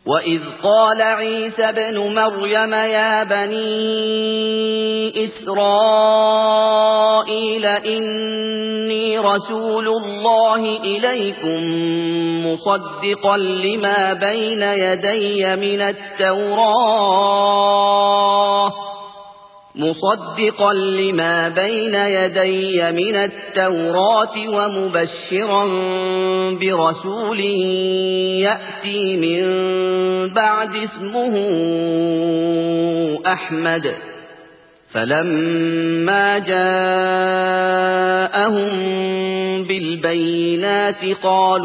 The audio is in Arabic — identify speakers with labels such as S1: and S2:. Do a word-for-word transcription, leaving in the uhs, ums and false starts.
S1: وَإِذْ قَالَ عِيسَى ابْنُ مَرْيَمَ يَا بَنِي إِسْرَائِيلَ إِنِّي رَسُولُ اللَّهِ إِلَيْكُمْ مُصَدِّقًا لِمَا بَيْنَ يَدَيَّ مِنَ التَّوْرَاةِ مُصَدِّقًا لِمَا بَيْنَ يَدَيَّ مِنَ التَّوْرَاةِ وَمُبَشِّرًا بِرَسُولٍ يَأْتِي مِن بَعْدِي اسْمُهُ أَحْمَدُ. فَلَمَّا جَاءَهُم بِالْبَيِّنَاتِ قَالُوا هَٰذَا سِحْرٌ مُّبِينٌ.